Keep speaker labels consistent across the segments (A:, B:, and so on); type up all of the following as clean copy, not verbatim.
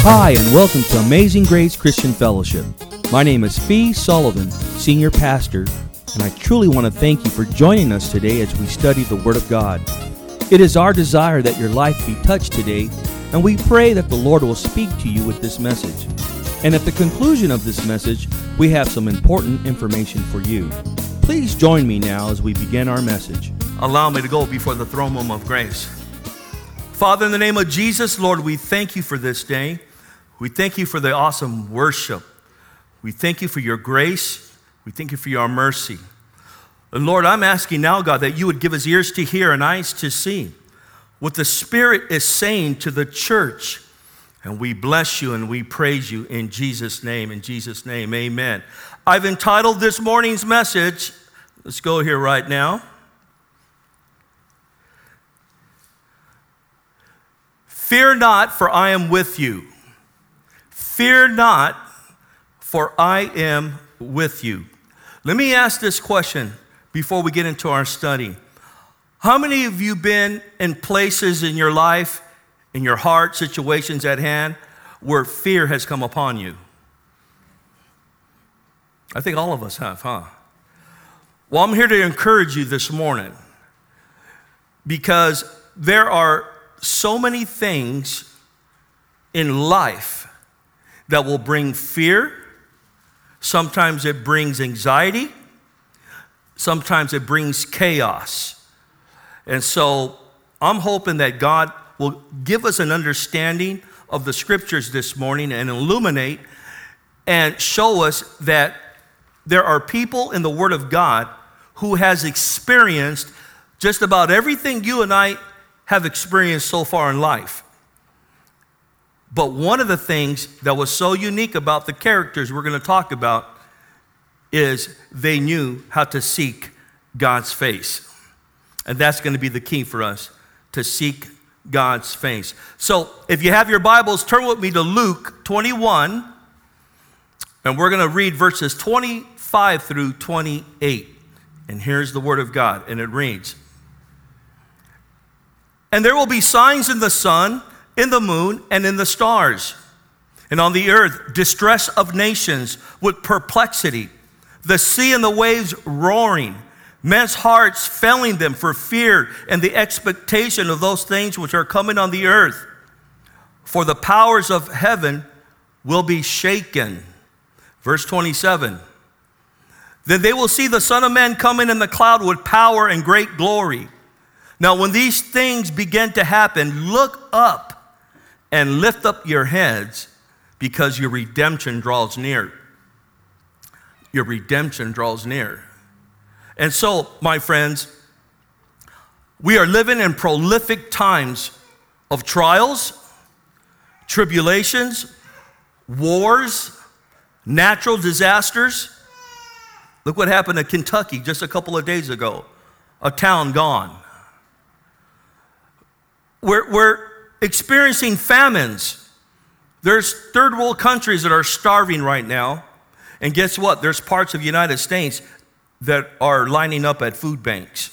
A: Hi, and welcome to Amazing Grace Christian Fellowship. My name is Fee Sullivan, Senior Pastor, and I truly want to thank you for joining us today as we study the Word of God. It is our desire that your life be touched today, and we pray that the Lord will speak to you with this message. And at the conclusion of this message, we have some important information for you. Please join me now as we begin our message. Allow me to go before the throne room of grace. Father, in the name of Jesus, Lord, we thank you for this day. We thank you for the awesome worship. We thank you for your grace. We thank you for your mercy. And Lord, I'm asking now, God, that you would give us ears to hear and eyes to see what the Spirit is saying to the church. And we bless you and we praise you in Jesus' name. In Jesus' name, amen. I've entitled this morning's message, let's go here right now. Fear not, for I am with you. Fear not, for I am with you. Let me ask this question before we get into our study. How many of you been in places in your life, in your heart, situations at hand, where fear has come upon you? I think all of us have, huh? Well, I'm here to encourage you this morning because there are so many things in life that will bring fear. Sometimes it brings anxiety. Sometimes it brings chaos. And so I'm hoping that God will give us an understanding of the scriptures this morning and illuminate and show us that there are people in the Word of God who has experienced just about everything you and I have experienced so far in life. But one of the things that was so unique about the characters we're going to talk about is they knew how to seek God's face. And that's going to be the key for us, to seek God's face. So if you have your Bibles, turn with me to Luke 21, and we're going to read verses 25 through 28. And here's the Word of God, and it reads, "And there will be signs in the sun, in the moon, and in the stars, and on the earth distress of nations with perplexity, the sea and the waves roaring, men's hearts failing them for fear and the expectation of those things which are coming on the earth. For the powers of heaven will be shaken." Verse 27, "Then they will see the Son of Man coming in the cloud with power and great glory. Now when these things begin to happen, look up and lift up your heads, because your redemption draws near." Your redemption draws near. And so, my friends, we are living in prolific times of trials, tribulations, wars, natural disasters. Look what happened to Kentucky just a couple of days ago. A town gone. We're experiencing famines. There's third world countries that are starving right now. And guess what? There's parts of the United States that are lining up at food banks.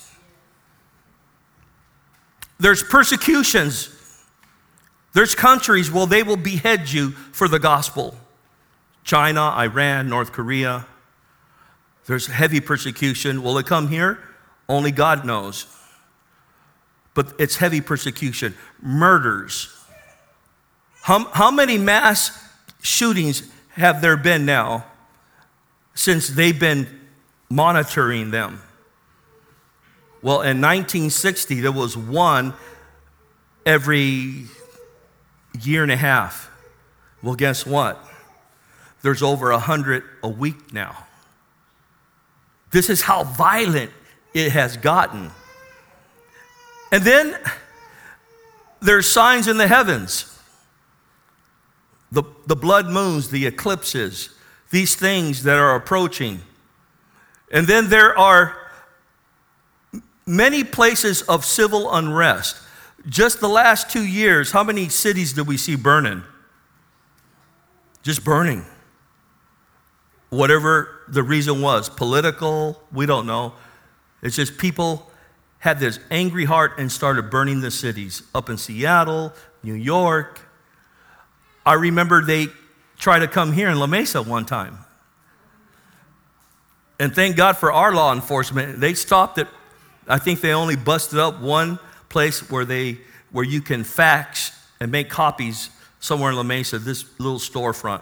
A: There's persecutions. There's countries where they will behead you for the gospel. China, Iran, North Korea. There's heavy persecution. Will it come here? Only God knows. But it's heavy persecution. Murders. How many mass shootings have there been now since they've been monitoring them? Well, in 1960, there was one every year and a half. Well, guess what? There's over 100 a week now. This is how violent it has gotten. And then there's signs in the heavens. The blood moons, the eclipses, these things that are approaching. And then there are many places of civil unrest. Just the last 2 years, how many cities did we see burning? Just burning. Whatever the reason was, political, we don't know. It's just people had this angry heart and started burning the cities. Up in Seattle, New York. I remember they tried to come here in La Mesa one time. And thank God for our law enforcement. They stopped it. I think they only busted up one place where you can fax and make copies somewhere in La Mesa, this little storefront.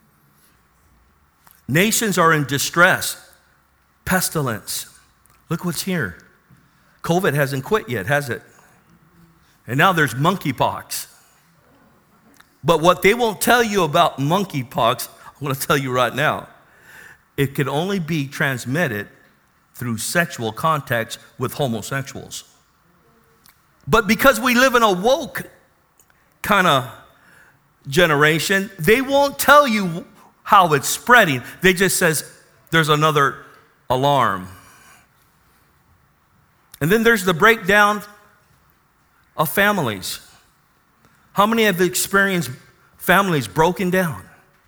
A: Nations are in distress. Pestilence. Look what's here. COVID hasn't quit yet, has it? And now there's monkeypox. But what they won't tell you about monkeypox, I'm going to tell you right now. It can only be transmitted through sexual contacts with homosexuals. But because we live in a woke kind of generation, they won't tell you how it's spreading. They just says there's another alarm. And then there's the breakdown of families. How many have experienced families broken down?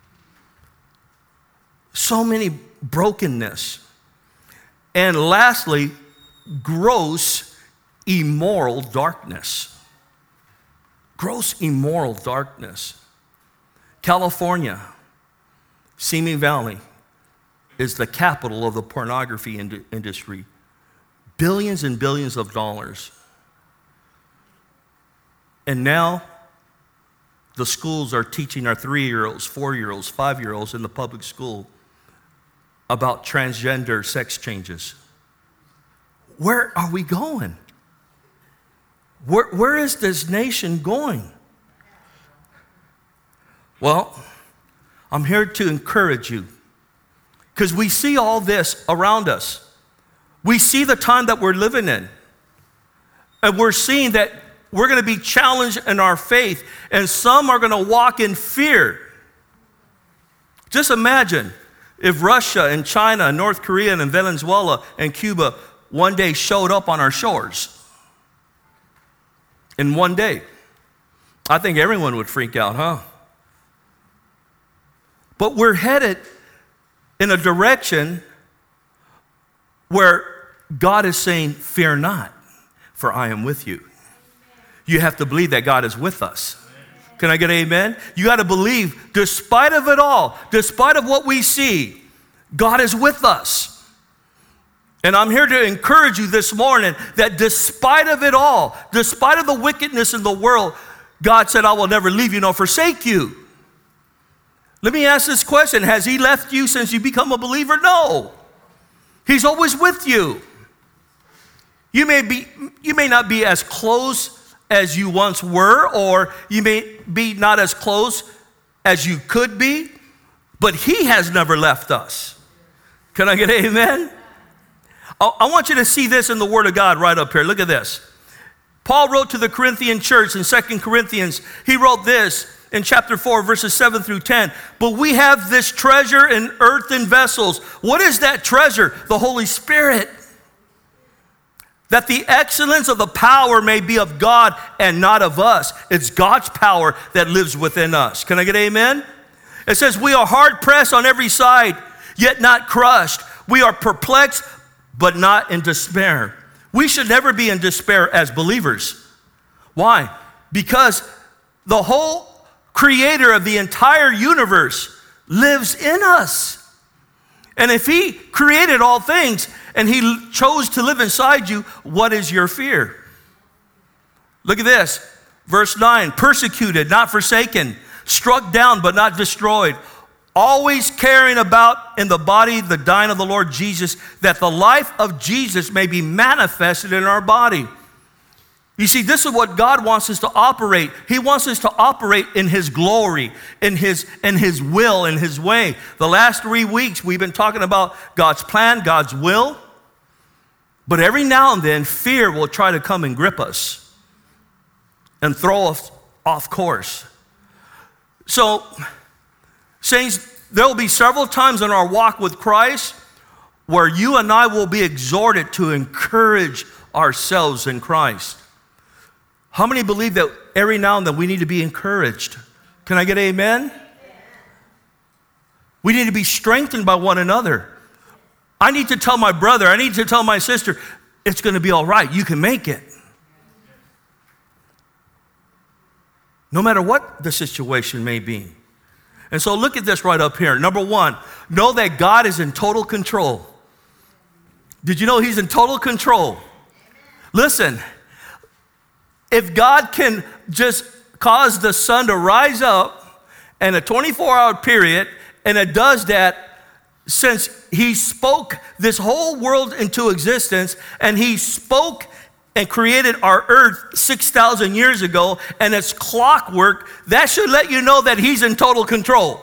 A: So many brokenness. And lastly, gross immoral darkness. Gross immoral darkness. California, Simi Valley, is the capital of the pornography industry. Billions and billions of dollars. And now, the schools are teaching our 3-year-olds, 4-year-olds, 5-year-olds in the public school about transgender sex changes. Where are we going? Where is this nation going? Well, I'm here to encourage you because we see all this around us. We see the time that we're living in, and we're seeing that we're going to be challenged in our faith, and some are going to walk in fear. Just imagine if Russia and China and North Korea and Venezuela and Cuba one day showed up on our shores. In one day. I think everyone would freak out, huh? But we're headed in a direction where God is saying, fear not, for I am with you. You have to believe that God is with us. Can I get an amen? You got to believe, despite of it all, despite of what we see, God is with us. And I'm here to encourage you this morning that despite of it all, despite of the wickedness in the world, God said, I will never leave you nor forsake you. Let me ask this question. Has he left you since you become a believer? No. He's always with you. You may not be as close as you once were, or you may be not as close as you could be, but he has never left us. Can I get an amen? I want you to see this in the Word of God right up here. Look at this. Paul wrote to the Corinthian church in 2 Corinthians. He wrote this in chapter 4, verses 7 through 10. But we have this treasure in earthen vessels. What is that treasure? The Holy Spirit. That the excellence of the power may be of God and not of us. It's God's power that lives within us. Can I get amen? It says, we are hard pressed on every side, yet not crushed. We are perplexed, but not in despair. We should never be in despair as believers. Why? Because the whole creator of the entire universe lives in us. And if he created all things and he chose to live inside you, what is your fear? Look at this. Verse 9, persecuted, not forsaken, struck down, but not destroyed, always carrying about in the body the dying of the Lord Jesus, that the life of Jesus may be manifested in our body. You see, this is what God wants us to operate. He wants us to operate in his glory, in his will, in his way. The last 3 weeks, we've been talking about God's plan, God's will. But every now and then, fear will try to come and grip us and throw us off course. So, saints, there will be several times in our walk with Christ where you and I will be exhorted to encourage ourselves in Christ. How many believe that every now and then we need to be encouraged? Can I get an amen? We need to be strengthened by one another. I need to tell my brother, I need to tell my sister, it's going to be all right. You can make it. no matter what the situation may be. And so look at this right up here. Number one, know that God is in total control. Did you know he's in total control? Listen, if God can just cause the sun to rise up in a 24-hour period, and it does that since he spoke this whole world into existence, and he spoke and created our earth 6,000 years ago, and it's clockwork, that should let you know that he's in total control.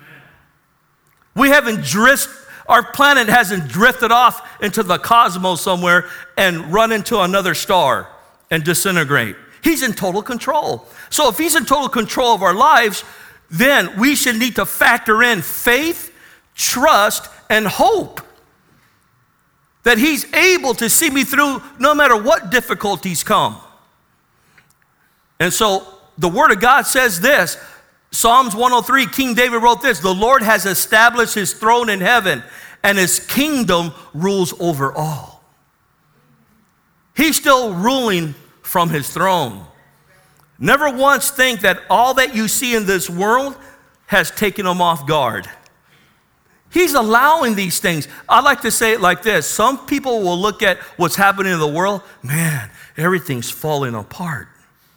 A: Amen. Our planet hasn't drifted off into the cosmos somewhere and run into another star and disintegrate. He's in total control. So if he's in total control of our lives, then we should need to factor in faith, trust, and hope that he's able to see me through no matter what difficulties come. And so the Word of God says this, Psalms 103, King David wrote this, the Lord has established his throne in heaven, and his kingdom rules over all. He's still ruling from his throne. Never once think that all that you see in this world has taken him off guard. He's allowing these things. I like to say it like this. Some people will look at what's happening in the world. Man, everything's falling apart.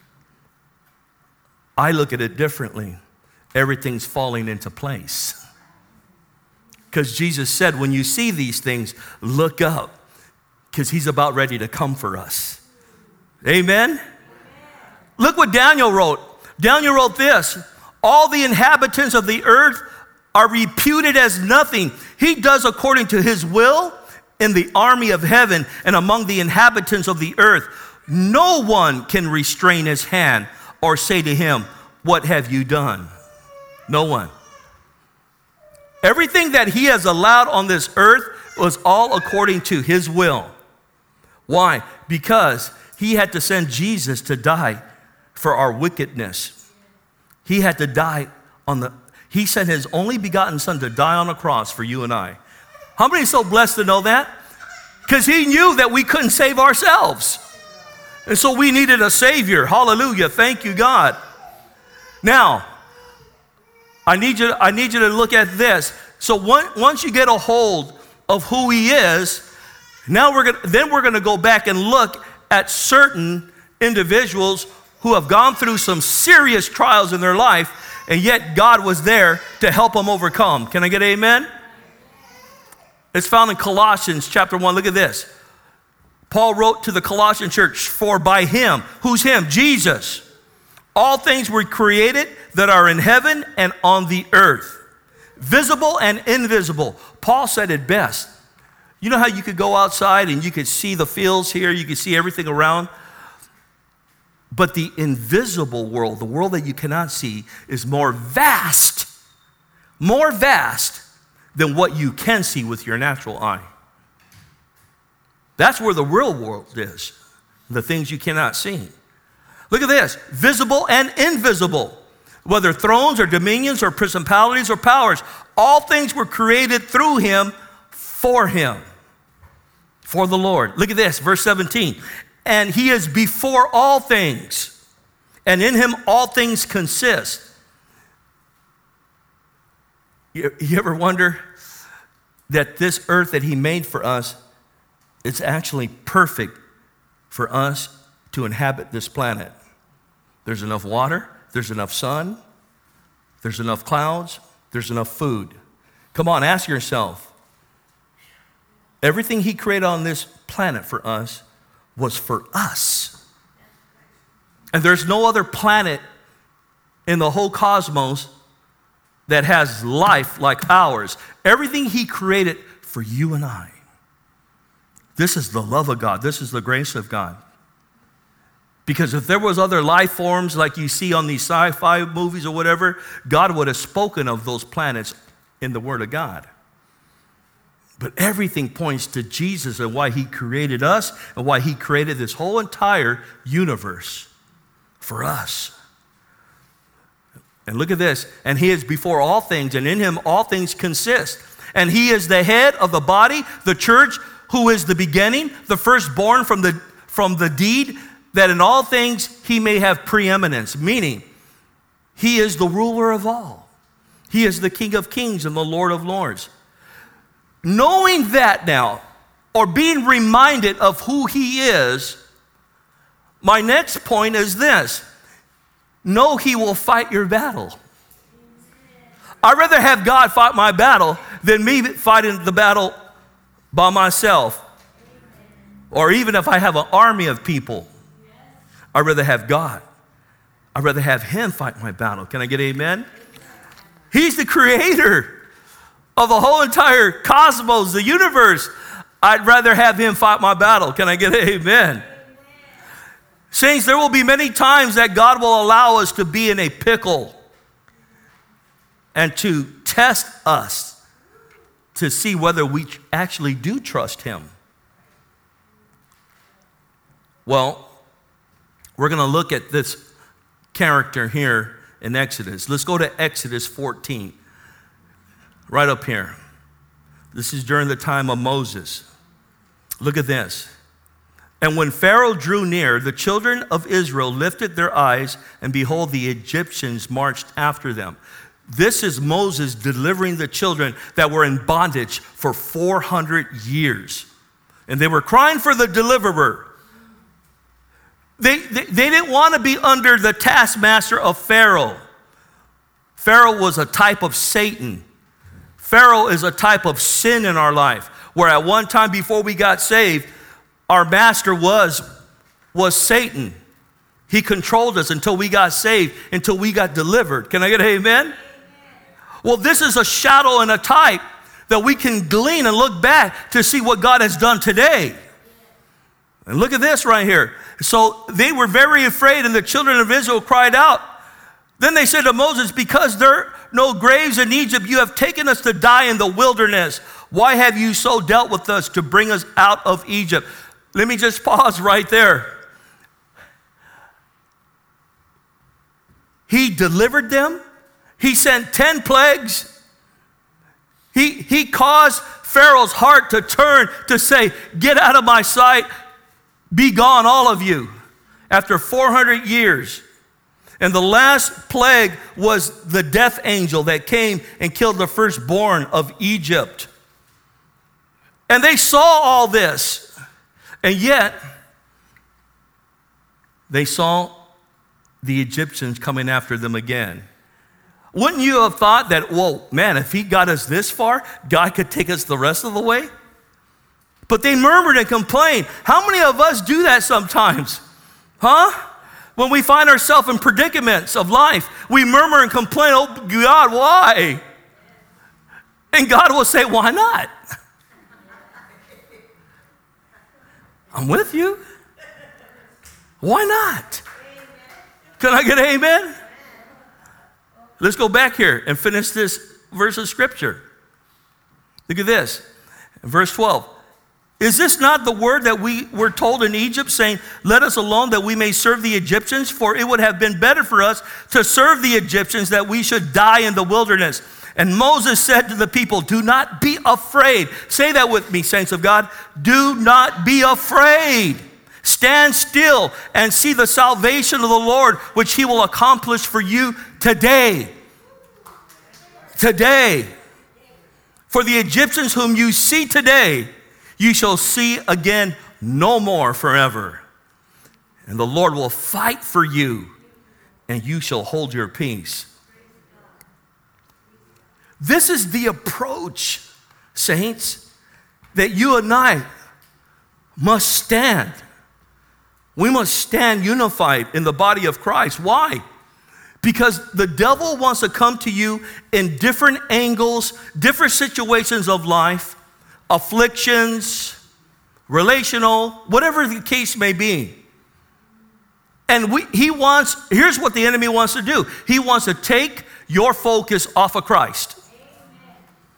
A: I look at it differently. Everything's falling into place. Because Jesus said, when you see these things, look up. Because he's about ready to come for us. Amen? Look what Daniel wrote. Daniel wrote this. All the inhabitants of the earth are reputed as nothing. He does according to his will in the army of heaven and among the inhabitants of the earth. No one can restrain his hand or say to him, what have you done? No one. Everything that he has allowed on this earth was all according to his will. Why? Because he had to send Jesus to die for our wickedness. He had to die he sent his only begotten son to die on a cross for you and I. How many are so blessed to know that? Because he knew that we couldn't save ourselves. And so we needed a Savior. Hallelujah. Thank you, God. Now, I need you to look at this. So once you get a hold of who he is, now we're going to go back and look at certain individuals who have gone through some serious trials in their life, and yet God was there to help them overcome. Can I get amen? It's found in Colossians chapter 1. Look at this. Paul wrote to the Colossian church, for by him, who's him? Jesus. All things were created that are in heaven and on the earth, visible and invisible. Paul said it best. You know how you could go outside and you could see the fields here, you could see everything around? But the invisible world, the world that you cannot see, is more vast than what you can see with your natural eye. That's where the real world is, the things you cannot see. Look at this, visible and invisible, whether thrones or dominions or principalities or powers, all things were created through him, for the Lord. Look at this, verse 17. And he is before all things, and in him all things consist. You ever wonder that this earth that he made for us, it's actually perfect for us to inhabit this planet. There's enough water, there's enough sun, there's enough clouds, there's enough food. Come on, ask yourself. Everything he created on this planet for us was for us. And there's no other planet in the whole cosmos that has life like ours. Everything he created for you and I. This is the love of God. This is the grace of God. Because if there was other life forms like you see on these sci-fi movies or whatever, God would have spoken of those planets in the Word of God. But everything points to Jesus and why he created us and why he created this whole entire universe for us. And look at this. And he is before all things, and in him all things consist. And he is the head of the body, the church, who is the beginning, the firstborn from the deed, that in all things he may have preeminence. Meaning He is the ruler of all. He is the King of kings and the Lord of lords. Knowing that now, or being reminded of who he is, my next point is this. Know he will fight your battle. I'd rather have God fight my battle than me fighting the battle by myself. Or even if I have an army of people, I'd rather have God. I'd rather have him fight my battle. Can I get amen? He's the creator of the whole entire cosmos, the universe. I'd rather have him fight my battle. Can I get amen? Saints, there will be many times that God will allow us to be in a pickle and to test us to see whether we actually do trust him. Well, we're going to look at this character here in Exodus. Let's go to Exodus 14, right up here. This is during the time of Moses. Look at this. And when Pharaoh drew near, the children of Israel lifted their eyes, and behold, the Egyptians marched after them. This is Moses delivering the children that were in bondage for 400 years. And they were crying for the deliverer. They didn't want to be under the taskmaster of Pharaoh. Pharaoh was a type of Satan. Pharaoh is a type of sin in our life, where at one time before we got saved, our master was Satan. He controlled us until we got saved, until we got delivered. Can I get an amen? Amen. Well, this is a shadow and a type that we can glean and look back to see what God has done today. And look at this right here. So they were very afraid, and the children of Israel cried out. Then they said to Moses, because there are no graves in Egypt, you have taken us to die in the wilderness. Why have you so dealt with us to bring us out of Egypt? Let me just pause right there. He delivered them. He sent 10 plagues. He caused Pharaoh's heart to turn to say, get out of my sight. Be gone, all of you. After 400 years. And the last plague was the death angel that came and killed the firstborn of Egypt. And they saw all this. And yet, they saw the Egyptians coming after them again. Wouldn't you have thought that, whoa, man, if he got us this far, God could take us the rest of the way? But they murmured and complained. How many of us do that sometimes? Huh? When we find ourselves in predicaments of life, we murmur and complain, oh God, why? And God will say, why not? I'm with you. Why not? Can I get an amen? Let's go back here and finish this verse of scripture. Look at this. Verse 12. Is this not the word that we were told in Egypt, saying, let us alone that we may serve the Egyptians? For it would have been better for us to serve the Egyptians that we should die in the wilderness. And Moses said to the people, do not be afraid. Say that with me, saints of God. Do not be afraid. Stand still and see the salvation of the Lord, which he will accomplish for you today. Today. For the Egyptians whom you see today, you shall see again no more forever. And the Lord will fight for you, and you shall hold your peace. This is the approach, saints, that you and I must stand. We must stand unified in the body of Christ. Why? Because the devil wants to come to you in different angles, different situations of life, afflictions, relational, whatever the case may be. And here's what the enemy wants to do. He wants to take your focus off of Christ. Amen.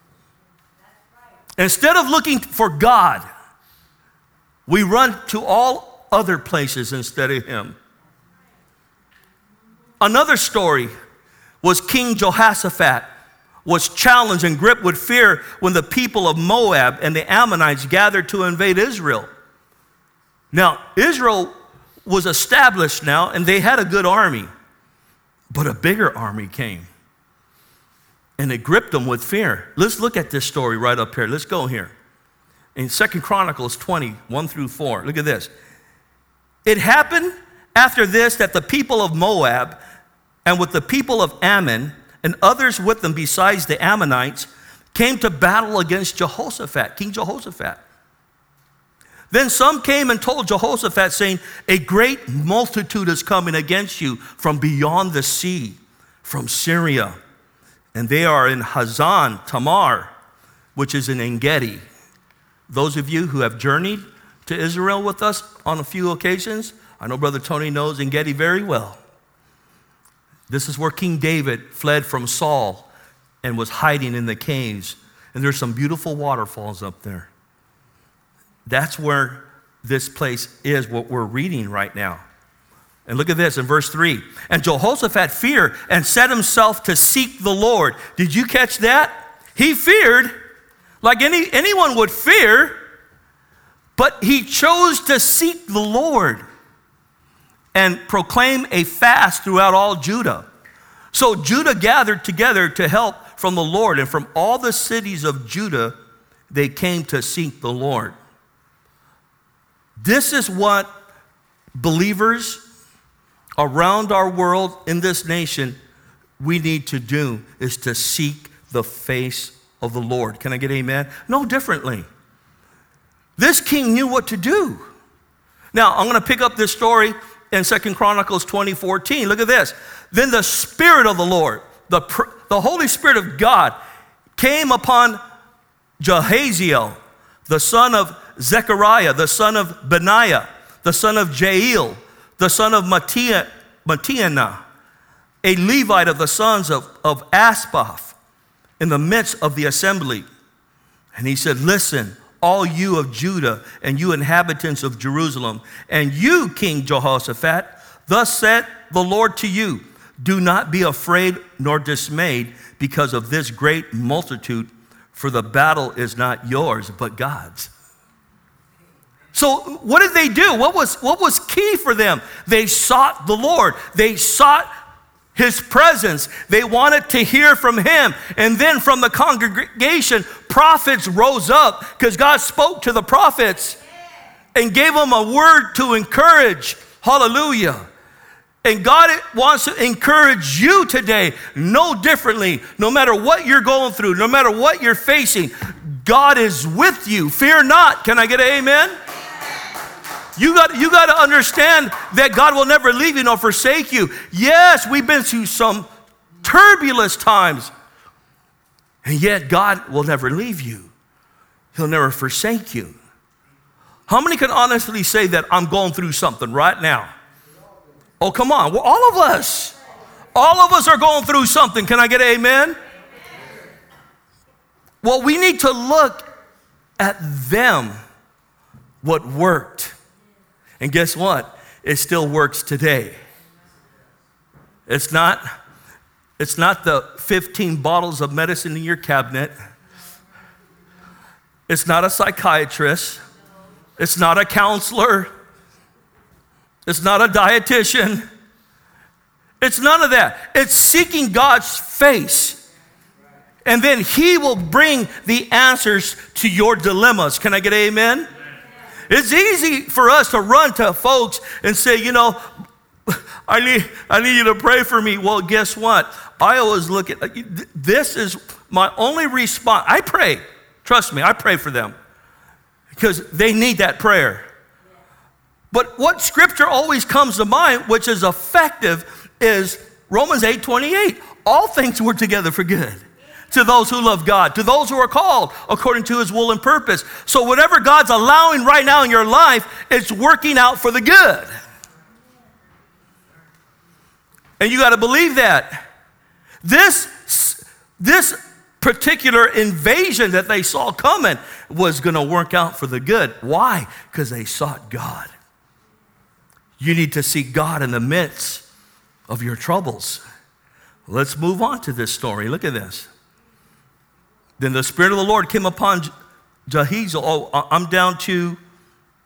A: Instead of looking for God, we run to all other places instead of him. Another story was King Jehoshaphat was challenged and gripped with fear when the people of Moab and the Ammonites gathered to invade Israel. Now, Israel was established now, and they had a good army. But a bigger army came, and it gripped them with fear. Let's look at this story right up here. Let's go here. In 2 Chronicles 20, 1 through 4. Look at this. It happened after this that the people of Moab and with the people of Ammon and others with them besides the Ammonites came to battle against Jehoshaphat, King Jehoshaphat. Then some came and told Jehoshaphat, saying, a great multitude is coming against you from beyond the sea, from Syria. And they are in Hazan Tamar, which is in En-gedi. Those of you who have journeyed to Israel with us on a few occasions, I know Brother Tony knows En-gedi very well. This is where King David fled from Saul and was hiding in the caves. And there's some beautiful waterfalls up there. That's where this place is, what we're reading right now. And look at this in verse 3. And Jehoshaphat feared and set himself to seek the Lord. Did you catch that? He feared like anyone would fear, but he chose to seek the Lord and proclaim a fast throughout all Judah. So Judah gathered together to help from the Lord, and from all the cities of Judah, they came to seek the Lord. This is what believers around our world in this nation we need to do, is to seek the face of the Lord. Can I get amen? No differently. This king knew what to do. Now, I'm going to pick up this story in 2 Chronicles 20:14. Look at this. Then the Spirit of the Lord, the Holy Spirit of God, came upon Jahaziel, the son of Zechariah, the son of Benaiah, the son of Jael, the son of Mattianah, a Levite of the sons of Asaph, in the midst of the assembly. And he said, listen, all you of Judah and you inhabitants of Jerusalem, and you, King Jehoshaphat, thus said the Lord to you, do not be afraid nor dismayed because of this great multitude, for the battle is not yours, but God's. So what did they do? What was key for them? They sought the Lord. They sought his presence. They wanted to hear from him. And then from the congregation, prophets rose up because God spoke to the prophets and gave them a word to encourage. Hallelujah. And God wants to encourage you today, no differently, no matter what you're going through, no matter what you're facing, God is with you. Fear not. Can I get an amen? You got to understand that God will never leave you nor forsake you. Yes, we've been through some turbulent times, and yet God will never leave you. He'll never forsake you. How many can honestly say that I'm going through something right now? Oh, come on. Well, all of us are going through something. Can I get an amen? Well, we need to look at them, what worked. And guess what? It still works today. It's not the 15 bottles of medicine in your cabinet. It's not a psychiatrist. It's not a counselor. It's not a dietitian. It's none of that. It's seeking God's face. And then he will bring the answers to your dilemmas. Can I get an amen? It's easy for us to run to folks and say, you know, I need you to pray for me. Well, guess what? I always look at, this is my only response. I pray. Trust me, I pray for them because they need that prayer. But what scripture always comes to mind, which is effective, is Romans 8:28. All things work together for good to those who love God, to those who are called according to his will and purpose. So whatever God's allowing right now in your life, it's working out for the good. And you got to believe that. This particular invasion that they saw coming was going to work out for the good. Why? Because they sought God. You need to seek God in the midst of your troubles. Let's move on to this story. Look at this. Then the Spirit of the Lord came upon Jahaziel. Oh, I'm down to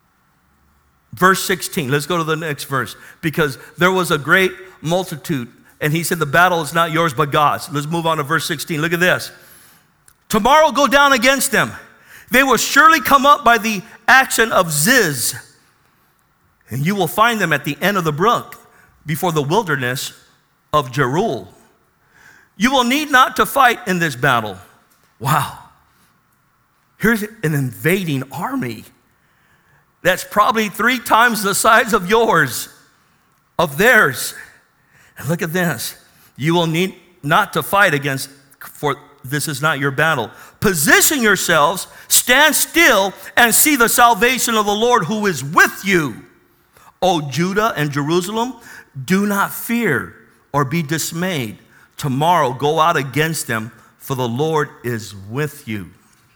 A: verse 16. Let's go to the next verse. Because there was a great multitude And he said, the battle is not yours but God's. Let's move on to verse 16. Look at this. Tomorrow go down against them. They will surely come up by the action of Ziz. And you will find them at the end of the brook, before the wilderness of Jeruel. You will need not to fight in this battle. Wow. Here's an invading army that's probably 3 times the size of yours, of theirs. And look at this. You will need not to fight against, for this is not your battle. Position yourselves, stand still, and see the salvation of the Lord who is with you. O Judah and Jerusalem, do not fear or be dismayed. Tomorrow go out against them, for the Lord is with you.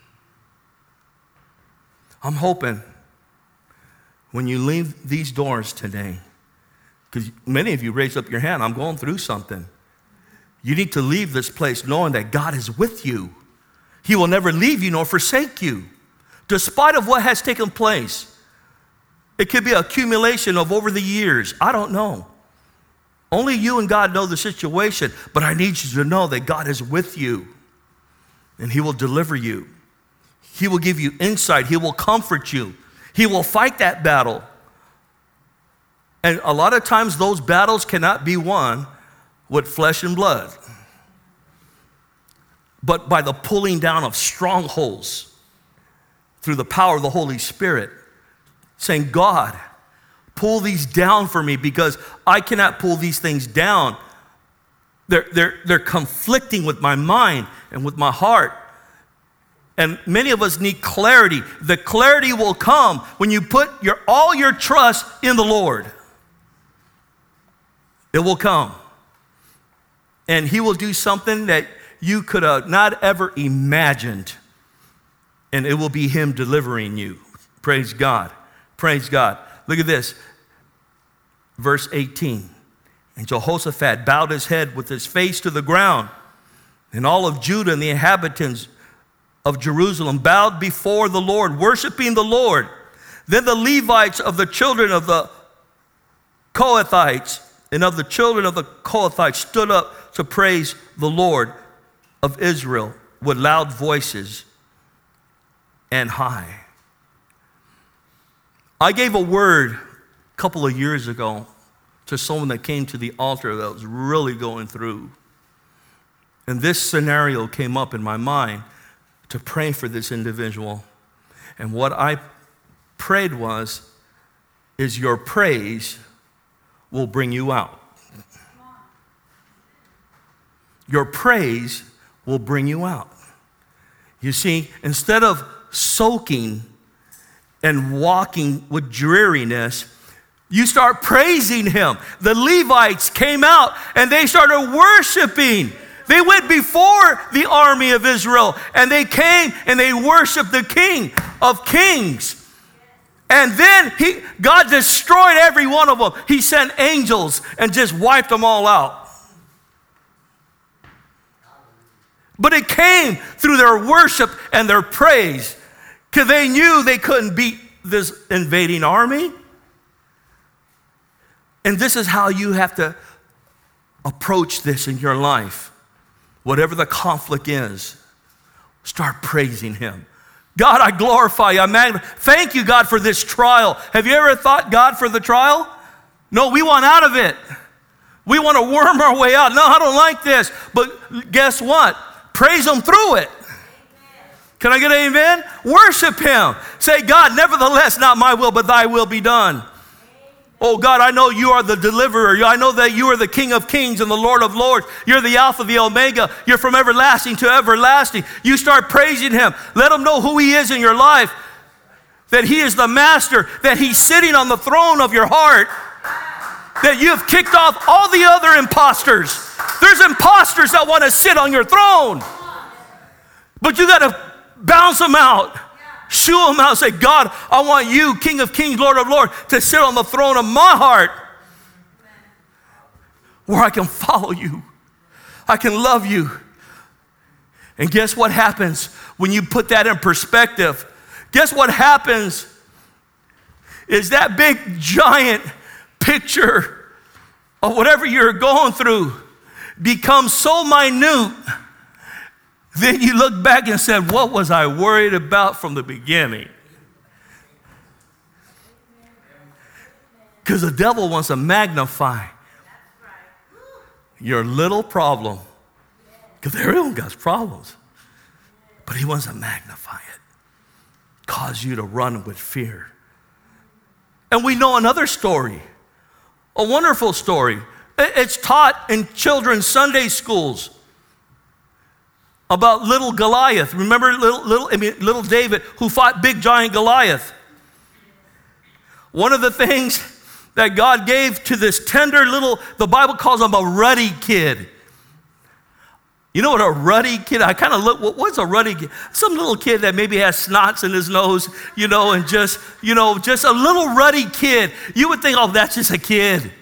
A: I'm hoping when you leave these doors today, because many of you raised up your hand, I'm going through something. You need to leave this place knowing that God is with you. He will never leave you nor forsake you, despite of what has taken place. It could be an accumulation of over the years. I don't know. Only you and God know the situation, but I need you to know that God is with you, and He will deliver you. He will give you insight. He will comfort you. He will fight that battle. And a lot of times those battles cannot be won with flesh and blood, but by the pulling down of strongholds through the power of the Holy Spirit, saying, God, pull these down for me, because I cannot pull these things down. They're conflicting with my mind and with my heart. And many of us need clarity. The clarity will come when you put all your trust in the Lord. It will come. And He will do something that you could have not ever imagined. And it will be Him delivering you. Praise God. Praise God. Look at this. Verse 18. And Jehoshaphat bowed his head with his face to the ground. And all of Judah and the inhabitants of Jerusalem bowed before the Lord, worshiping the Lord. Then the Levites of the children of the Kohathites and of the children of the Kohathites stood up to praise the Lord of Israel with loud voices and high. I gave a word a couple of years ago to someone that came to the altar that was really going through. And this scenario came up in my mind to pray for this individual. And what I prayed is your praise will bring you out. Your praise will bring you out. You see, instead of soaking and walking with dreariness, you start praising Him. The Levites came out and they started worshiping. They went before the army of Israel, and they came and they worshiped the King of Kings. And then God destroyed every one of them. He sent angels and just wiped them all out. But it came through their worship and their praise, because they knew they couldn't beat this invading army. And this is how you have to approach this in your life. Whatever the conflict is, start praising Him. God, I glorify you. I magnify. Thank you, God, for this trial. Have you ever thought God for the trial? No, we want out of it. We want to worm our way out. No, I don't like this. But guess what? Praise Him through it. Can I get an amen? Worship Him. Say, God, nevertheless, not my will, but thy will be done. Oh God, I know you are the deliverer. I know that you are the King of Kings and the Lord of Lords. You're the Alpha, the Omega. You're from everlasting to everlasting. You start praising Him. Let Him know who He is in your life. That He is the master. That He's sitting on the throne of your heart. That you have kicked off all the other imposters. There's imposters that want to sit on your throne. But you got to bounce them out. Shoo them out and say, God, I want you, King of Kings, Lord of Lords, to sit on the throne of my heart, where I can follow you. I can love you. And guess what happens when you put that in perspective? Guess what happens is that big, giant picture of whatever you're going through becomes so minute, then you look back and said, what was I worried about from the beginning? Because the devil wants to magnify your little problem. Because everyone got problems. But he wants to magnify it. Cause you to run with fear. And we know another story. A wonderful story. It's taught in children's Sunday schools about little Goliath. Remember little David who fought big giant Goliath? One of the things that God gave to this tender little, the Bible calls him a ruddy kid. You know what a ruddy kid, I kind of look, what's a ruddy kid? Some little kid that maybe has snots in his nose, and just a little ruddy kid. You would think, oh, that's just a kid.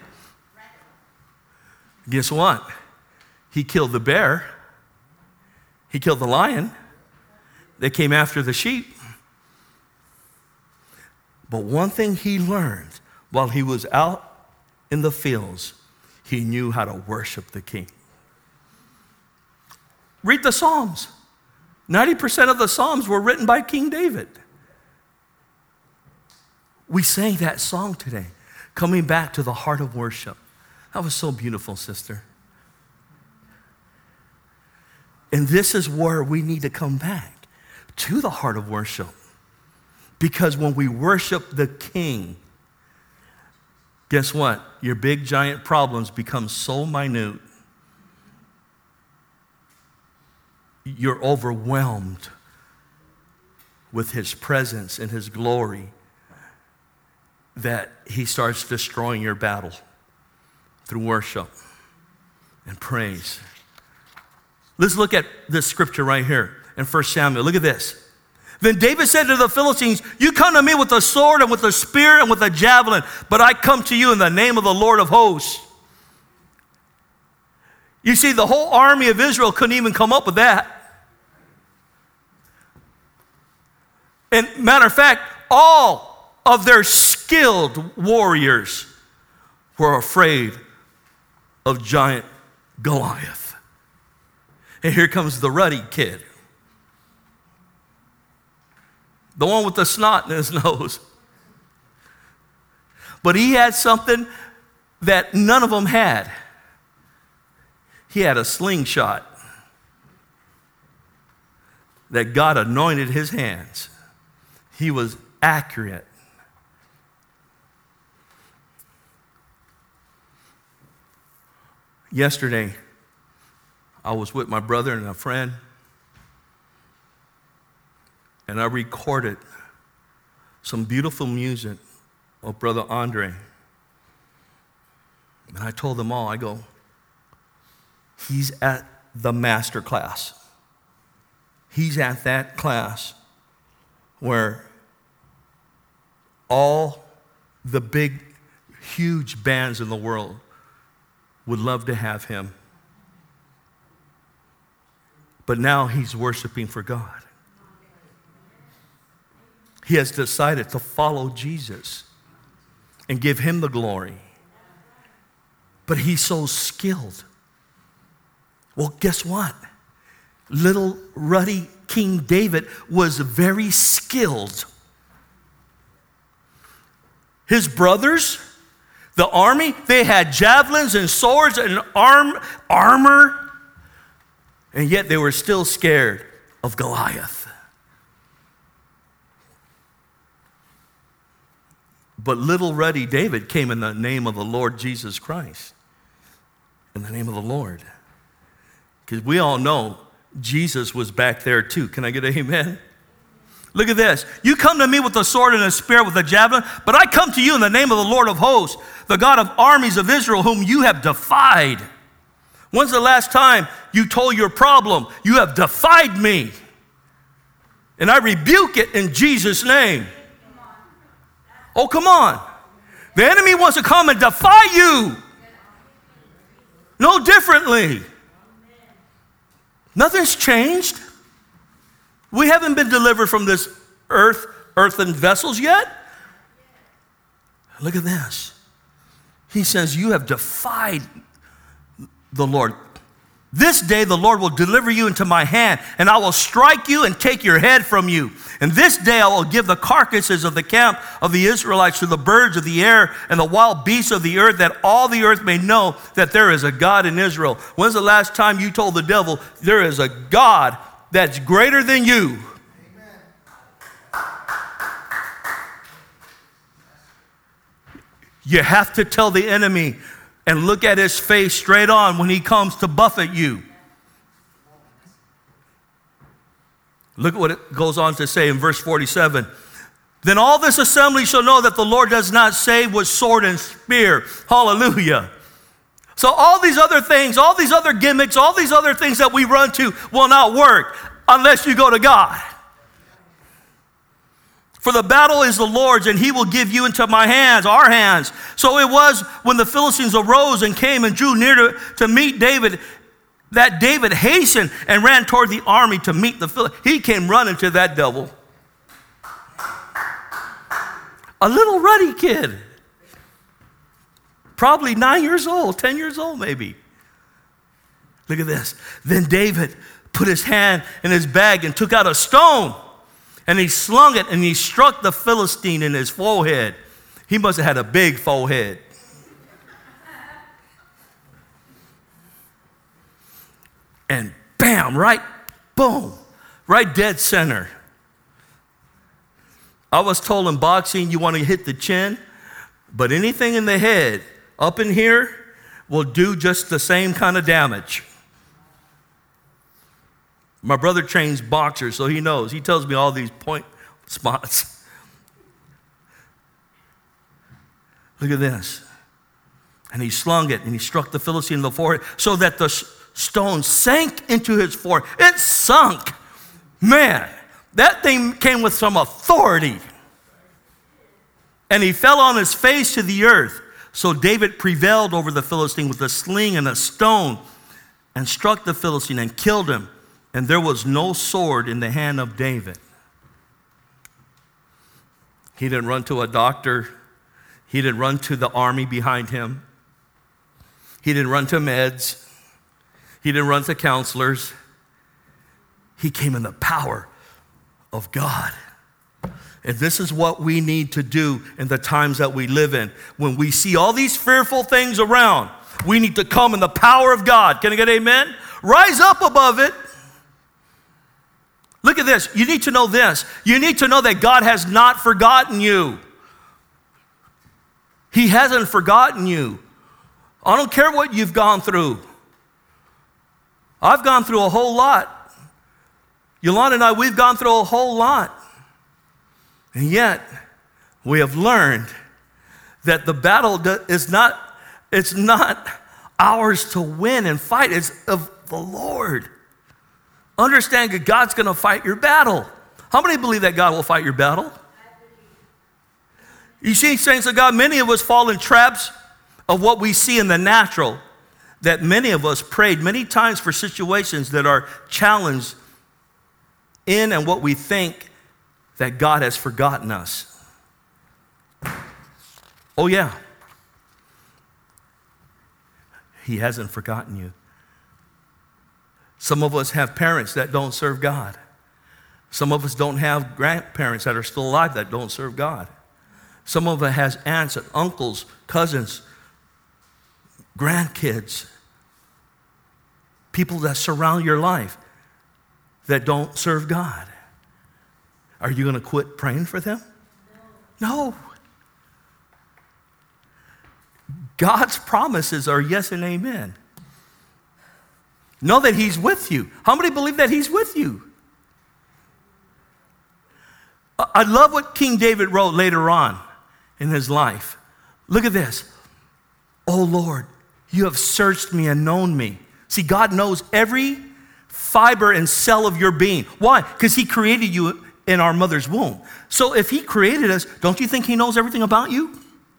A: Guess what? He killed the bear. He killed the lion. They came after the sheep. But one thing he learned while he was out in the fields, he knew how to worship the King. Read the Psalms. 90% of the Psalms were written by King David. We sang that song today, coming back to the heart of worship. That was so beautiful, sister. And this is where we need to come back, to the heart of worship. Because when we worship the King, guess what? Your big giant problems become so minute. You're overwhelmed with his presence and his glory that he starts destroying your battle through worship and praise. Let's look at this scripture right here in 1 Samuel. Look at this. Then David said to the Philistines, you come to me with a sword and with a spear and with a javelin, but I come to you in the name of the Lord of hosts. You see, the whole army of Israel couldn't even come up with that. And matter of fact, all of their skilled warriors were afraid of giant Goliath. And here comes the ruddy kid. The one with the snot in his nose. But he had something that none of them had. He had a slingshot that God anointed his hands. He was accurate. Yesterday, I was with my brother and a friend, and I recorded some beautiful music of Brother Andre. And I told them all, I go, he's at the master class. He's at that class where all the big, huge bands in the world would love to have him. But now he's worshiping for God. He has decided to follow Jesus and give him the glory. But he's so skilled. Well, guess what? Little ruddy King David was very skilled. His brothers, the army, they had javelins and swords and armor, and yet they were still scared of Goliath. But little ruddy David came in the name of the Lord Jesus Christ. In the name of the Lord. Because we all know Jesus was back there too. Can I get an amen? Look at this. You come to me with a sword and a spear, with a javelin, but I come to you in the name of the Lord of hosts, the God of armies of Israel, whom you have defied. When's the last time you told your problem, you have defied me? And I rebuke it in Jesus' name. Oh, come on. The enemy wants to come and defy you. No differently. Nothing's changed. We haven't been delivered from this earthen vessels yet. Look at this. He says, you have defied the Lord. This day the Lord will deliver you into my hand, and I will strike you and take your head from you. And this day I will give the carcasses of the camp of the Israelites to the birds of the air and the wild beasts of the earth, that all the earth may know that there is a God in Israel. When's the last time you told the devil there is a God that's greater than you? You have to tell the enemy and look at his face straight on when he comes to buffet you. Look at what it goes on to say in verse 47. Then all this assembly shall know that the Lord does not save with sword and spear. Hallelujah. So all these other things, all these other gimmicks, all these other things that we run to will not work unless you go to God. For the battle is the Lord's, and he will give you into my hands, our hands. So it was when the Philistines arose and came and drew near to meet David, that David hastened and ran toward the army to meet the Philistines. He came running to that devil. A little ruddy kid. Probably 9 years old, 10 years old maybe. Look at this. Then David put his hand in his bag and took out a stone. And he slung it, and he struck the Philistine in his forehead. He must have had a big forehead. And bam, right, boom, right dead center. I was told in boxing you want to hit the chin, but anything in the head up in here will do just the same kind of damage. My brother trains boxers, so he knows. He tells me all these point spots. Look at this. And he slung it, and he struck the Philistine in the forehead, so that the stone sank into his forehead. It sunk. Man, that thing came with some authority. And he fell on his face to the earth. So David prevailed over the Philistine with a sling and a stone, and struck the Philistine and killed him. And there was no sword in the hand of David. He didn't run to a doctor. He didn't run to the army behind him. He didn't run to meds. He didn't run to counselors. He came in the power of God. And this is what we need to do in the times that we live in. When we see all these fearful things around, we need to come in the power of God. Can I get amen? Rise up above it. Look at this. You need to know this. You need to know that God has not forgotten you. He hasn't forgotten you. I don't care what you've gone through. I've gone through a whole lot. Yolanda and I, we've gone through a whole lot. And yet, we have learned that the battle is not ours to win and fight. It's of the Lord. Understand that God's going to fight your battle. How many believe that God will fight your battle? You see, saints of God, many of us fall in traps of what we see in the natural, that many of us prayed many times for situations that are challenged in and what we think that God has forgotten us. Oh yeah. He hasn't forgotten you. Some of us have parents that don't serve God. Some of us don't have grandparents that are still alive that don't serve God. Some of us has aunts and uncles, cousins, grandkids, people that surround your life that don't serve God. Are you going to quit praying for them? No. God's promises are yes and amen. Know that he's with you. How many believe that he's with you? I love what King David wrote later on in his life. Look at this. Oh Lord, you have searched me and known me. See, God knows every fiber and cell of your being. Why? Because he created you in our mother's womb. So if he created us, don't you think he knows everything about you?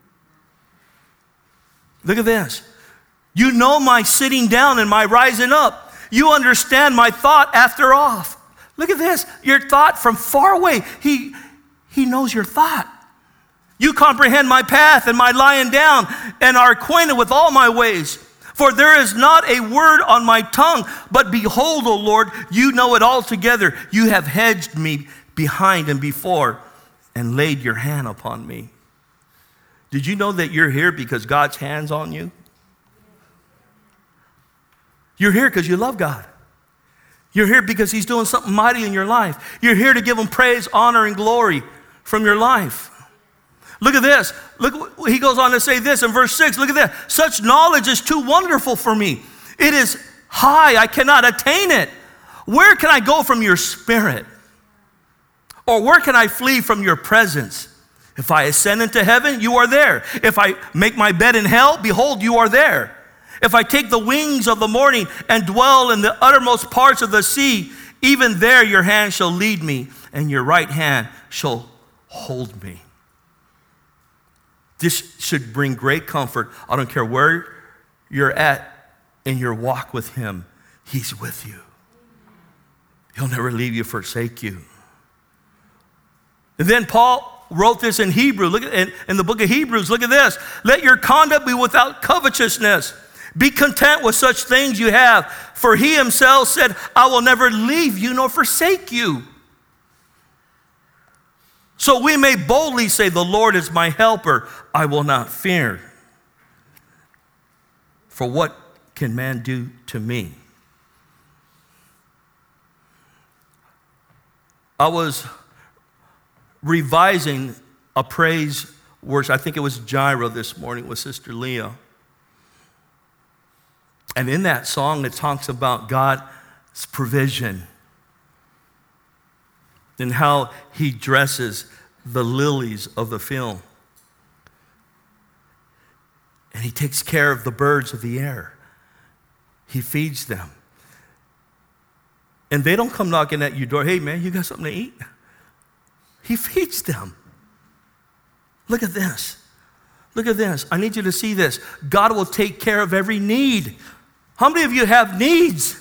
A: Look at this. You know my sitting down and my rising up. You understand my thought after off. Look at this. Your thought from far away. He knows your thought. You comprehend my path and my lying down and are acquainted with all my ways. For there is not a word on my tongue, but behold, O Lord, you know it altogether. You have hedged me behind and before and laid your hand upon me. Did you know that you're here because God's hand's on you? You're here because you love God. You're here because he's doing something mighty in your life. You're here to give him praise, honor, and glory from your life. Look at this. Look, he goes on to say this in verse 6. Look at that. Such knowledge is too wonderful for me. It is high. I cannot attain it. Where can I go from your spirit? Or where can I flee from your presence? If I ascend into heaven, you are there. If I make my bed in hell, behold, you are there. If I take the wings of the morning and dwell in the uttermost parts of the sea, even there your hand shall lead me, and your right hand shall hold me. This should bring great comfort. I don't care where you're at in your walk with him. He's with you. He'll never leave you, forsake you. And then Paul wrote this in Hebrew. Look at in the book of Hebrews. Look at this. Let your conduct be without covetousness. Be content with such things you have. For he himself said, I will never leave you nor forsake you. So we may boldly say, the Lord is my helper. I will not fear. For what can man do to me? I was revising a praise worship. I think it was Gyro this morning with Sister Leah. And in that song, it talks about God's provision and how he dresses the lilies of the field. And he takes care of the birds of the air. He feeds them. And they don't come knocking at your door, hey man, you got something to eat? He feeds them. Look at this. Look at this. I need you to see this. God will take care of every need. How many of you have needs?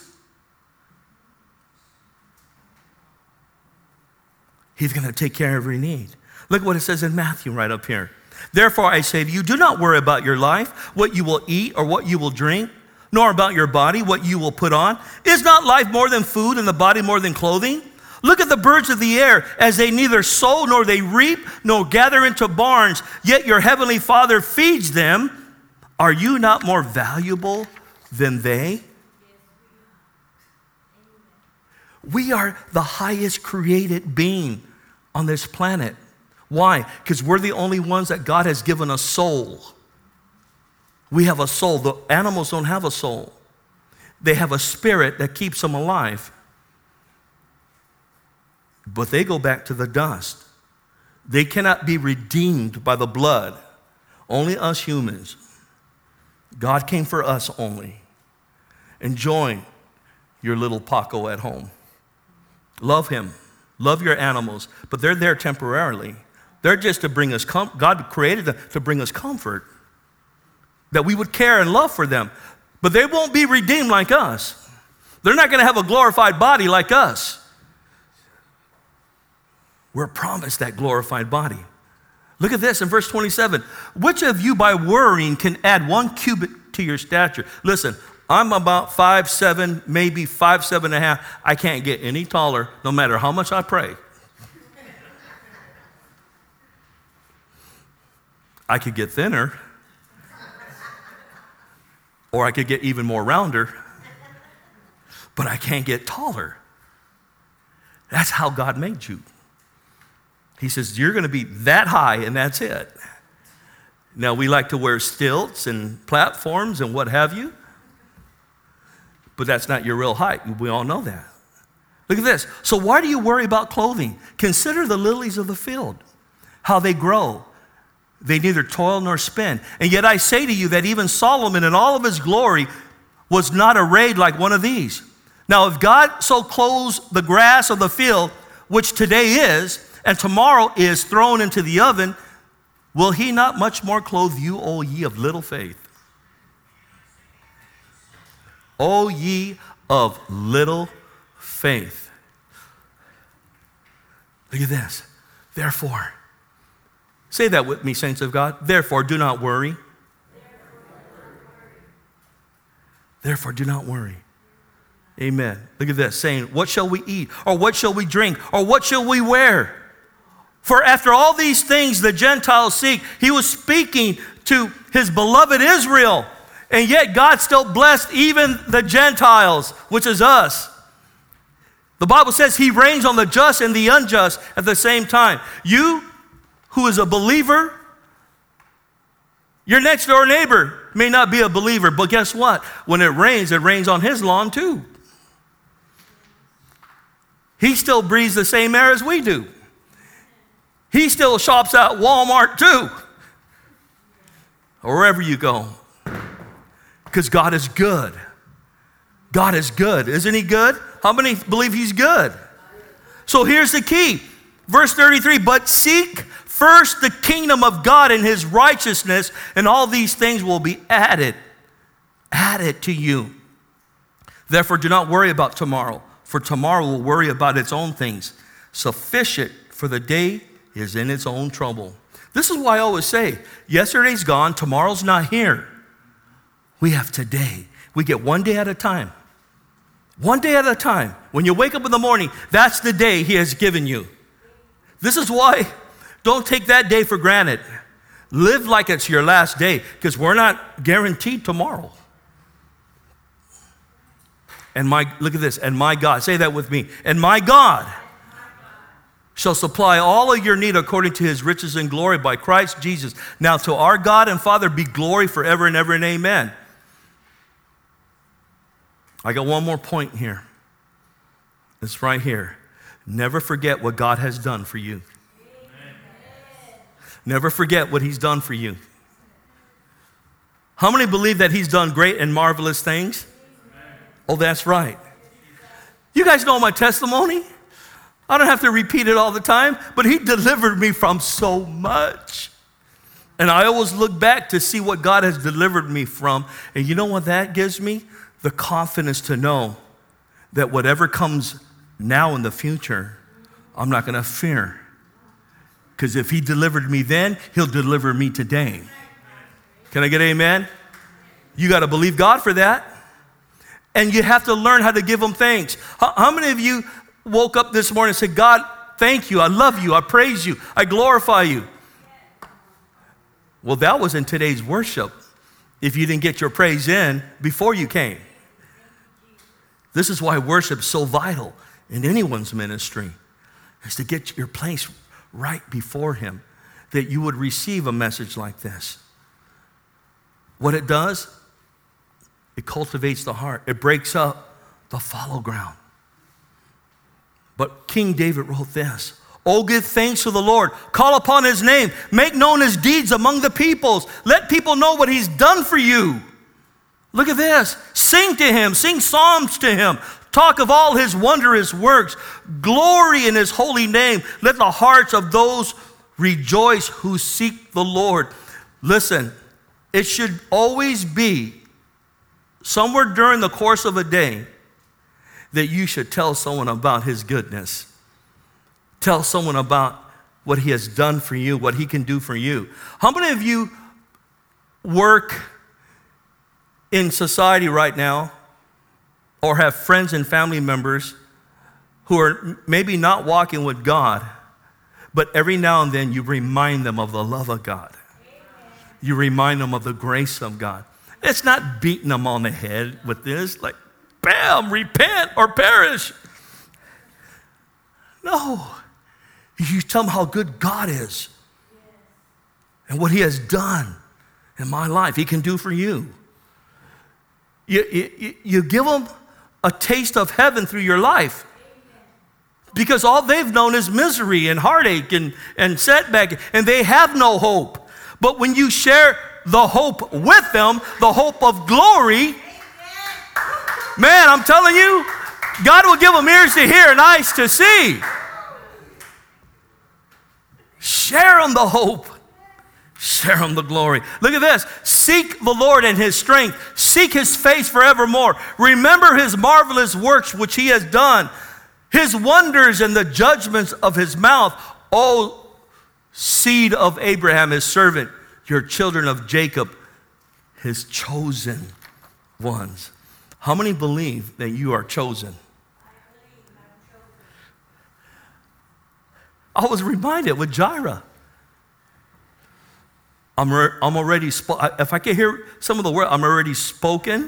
A: He's going to take care of every need. Look what it says in Matthew right up here. Therefore I say to you, do not worry about your life, what you will eat or what you will drink, nor about your body, what you will put on. Is not life more than food and the body more than clothing? Look at the birds of the air, as they neither sow nor they reap, nor gather into barns, yet your heavenly Father feeds them. Are you not more valuable than they? We are the highest created being on this planet. Why? Because we're the only ones that God has given a soul. We have a soul. The animals don't have a soul. They have a spirit that keeps them alive. But they go back to the dust. They cannot be redeemed by the blood. Only us humans. God came for us only. Enjoy your little Paco at home. Love him. Love your animals. But they're there temporarily. They're just to bring us comfort. God created them to bring us comfort. That we would care and love for them. But they won't be redeemed like us. They're not going to have a glorified body like us. We're promised that glorified body. Look at this in verse 27. Which of you by worrying can add 1 cubit to your stature? Listen, I'm about 5'7", maybe 5'7.5". I can't get any taller no matter how much I pray. I could get thinner, or I could get even more rounder, but I can't get taller. That's how God made you. He says, you're going to be that high, and that's it. Now, we like to wear stilts and platforms and what have you, but that's not your real height. We all know that. Look at this. So why do you worry about clothing? Consider the lilies of the field, how they grow. They neither toil nor spin. And yet I say to you that even Solomon in all of his glory was not arrayed like one of these. Now, if God so clothes the grass of the field, which today is, and tomorrow is thrown into the oven, will he not much more clothe you, O ye of little faith? O ye of little faith. Look at this. Therefore, say that with me, saints of God. Therefore, do not worry. Therefore, do not worry. Amen. Look at this, saying, what shall we eat? Or what shall we drink? Or what shall we wear? For after all these things the Gentiles seek. He was speaking to his beloved Israel. And yet God still blessed even the Gentiles, which is us. The Bible says he reigns on the just and the unjust at the same time. You, who is a believer, your next door neighbor may not be a believer, but guess what? When it rains on his lawn too. He still breathes the same air as we do. He still shops at Walmart too. Or wherever you go. Because God is good. God is good. Isn't he good? How many believe he's good? So here's the key. Verse 33, but seek first the kingdom of God and his righteousness, and all these things will be added to you. Therefore, do not worry about tomorrow, for tomorrow will worry about its own things. Sufficient for the day is in its own trouble. This is why I always say, yesterday's gone, tomorrow's not here. We have today. We get one day at a time. One day at a time. When you wake up in the morning, that's the day he has given you. This is why don't take that day for granted. Live like it's your last day, because we're not guaranteed tomorrow. And look at this, and my God, say that with me, and my God shall supply all of your need according to his riches and glory by Christ Jesus. Now to our God and Father be glory forever and ever and amen. I got one more point here. It's right here. Never forget what God has done for you. Amen. Never forget what he's done for you. How many believe that he's done great and marvelous things? Amen. Oh, that's right. You guys know my testimony. I don't have to repeat it all the time, but he delivered me from so much. And I always look back to see what God has delivered me from. And you know what that gives me? The confidence to know that whatever comes now in the future, I'm not going to fear. Because if he delivered me then, he'll deliver me today. Can I get amen? You got to believe God for that. And you have to learn how to give him thanks. How many of you woke up this morning and said, God, thank you, I love you, I praise you, I glorify you? Well, that was in today's worship. If you didn't get your praise in before you came. This is why worship is so vital in anyone's ministry, is to get your place right before him, that you would receive a message like this. What it does, it cultivates the heart. It breaks up the fallow ground. But King David wrote this, oh, give thanks to the Lord. Call upon his name. Make known his deeds among the peoples. Let people know what he's done for you. Look at this. Sing to him. Sing psalms to him. Talk of all his wondrous works. Glory in his holy name. Let the hearts of those rejoice who seek the Lord. Listen, it should always be somewhere during the course of a day that you should tell someone about his goodness. Tell someone about what he has done for you, what he can do for you. How many of you work in society right now or have friends and family members who are maybe not walking with God, but every now and then you remind them of the love of God. You remind them of the grace of God. It's not beating them on the head with this, like, bam, repent or perish. No. You tell them how good God is and what he has done in my life. He can do for you. You give them a taste of heaven through your life. Because all they've known is misery and heartache and setback, and they have no hope. But when you share the hope with them, the hope of glory, man, I'm telling you, God will give them ears to hear and eyes to see. Share them the hope. Share them the glory. Look at this. Seek the Lord and his strength. Seek his face forevermore. Remember his marvelous works which he has done, his wonders and the judgments of his mouth. O seed of Abraham, his servant, your children of Jacob, his chosen ones. How many believe that you are chosen? I was reminded with Jireh. I'm already, if I can hear some of the word, I'm already spoken.